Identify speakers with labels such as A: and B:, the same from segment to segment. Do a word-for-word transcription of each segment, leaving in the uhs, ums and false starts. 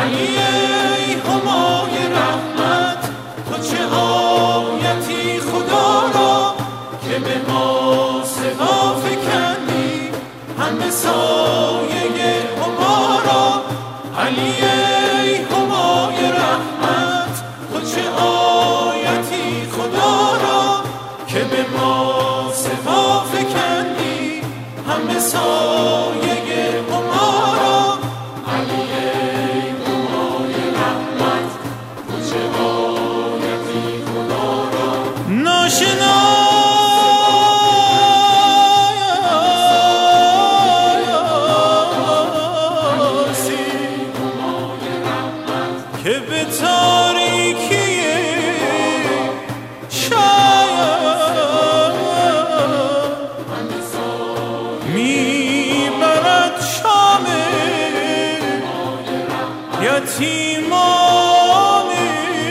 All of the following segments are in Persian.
A: علی ای همای رحمت، تو چه آیتی خدا را که به ما سوا فکندی همه سایه هما را. علی ای همای رحمت، تو چه آیتی خدا را که به ما سوا فکندی همه سایه هما را. علی ای همای رحمت، تو چه آیتی خدا را ناشناسی که به تاریکی شاید میبرد شام یتیمانی.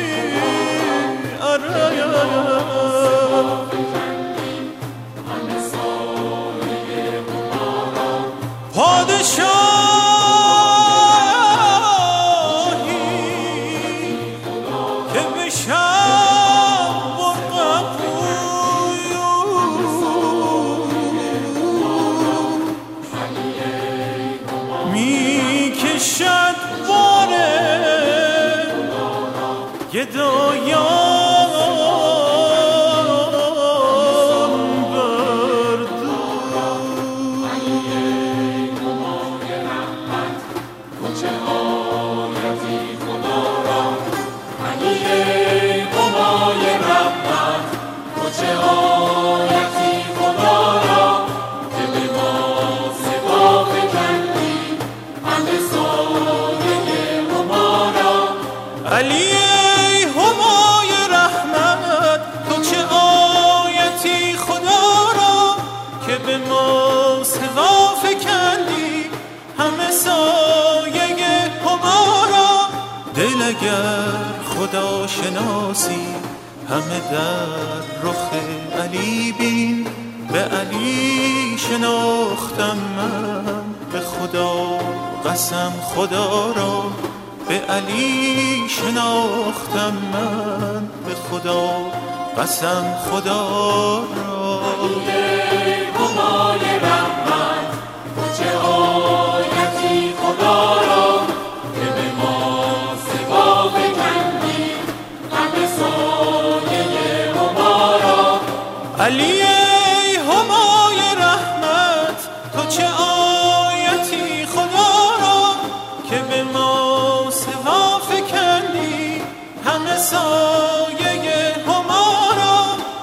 A: پادشاهی که به شب برقبوی میکشد باره گدایان بر دوش. علی ای همای رحمت، تو چه آیتی خدا را. علی ای همای رحمت، تو چه آیتی خدا را که به ما سوا فکندی همه سایه هما را. علی ای همای رحمت، تو چه آیتی خدا را که به ما سوا فکندی همه سایه هما را. دل اگر خدا شناسی همه در رخ علی بین، به علی شناختم من به خدا قسم خدا را. به علی شناختم من به خدا قسم خدا را. علی ای همای رحمت، تو چه آیتی خدا را که به ما سوا فکندی همه سایه هما را. علی ای همای رحمت، تو چه آیتی خدا را که به ما سوا فکندی همه سایه هما را.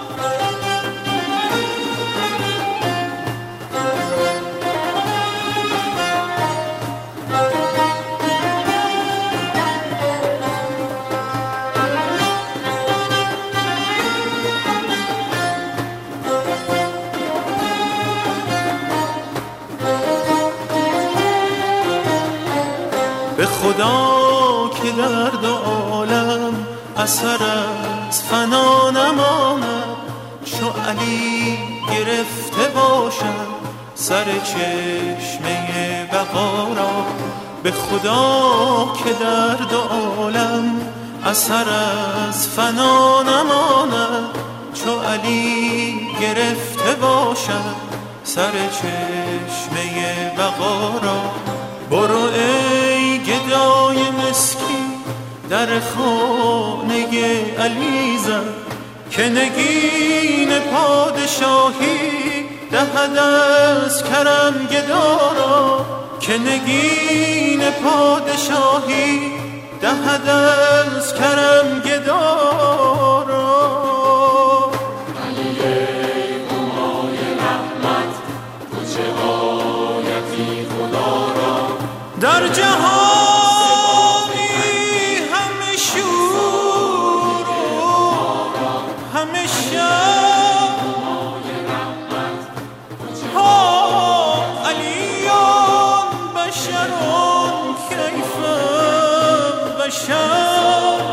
A: به خدا که در دو عالم اثر از فنا نماند، چو علی گرفته باشد سر چشمه بقا را. به خدا که در دو عالم اثر از فنا نماند، چو علی گرفته باشد سر چشمه بقا را. برو ای گدای مسکین در خانه علی زن، که نگین پادشاهی دهد از کرم گدا. که نگین پادشاهی دهد از کرم گدا. علی ای همای رحمت، تو چه آیتی خدا را در جهانی همه شور و همه شب. ها علیان بشرون کیف بشر،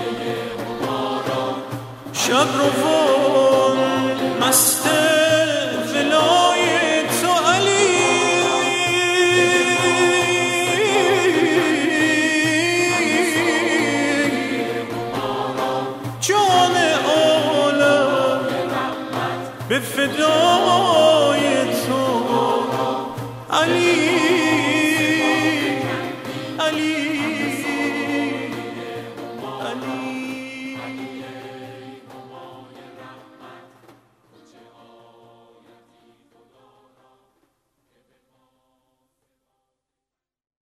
A: شب روان مست ولای تو علی. به فدای تو علی